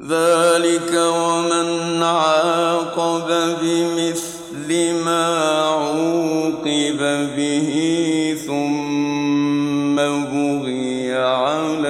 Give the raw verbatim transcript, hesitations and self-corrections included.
ذلك ومن عاقب بمثل ما عوقب به ثم بغي عليه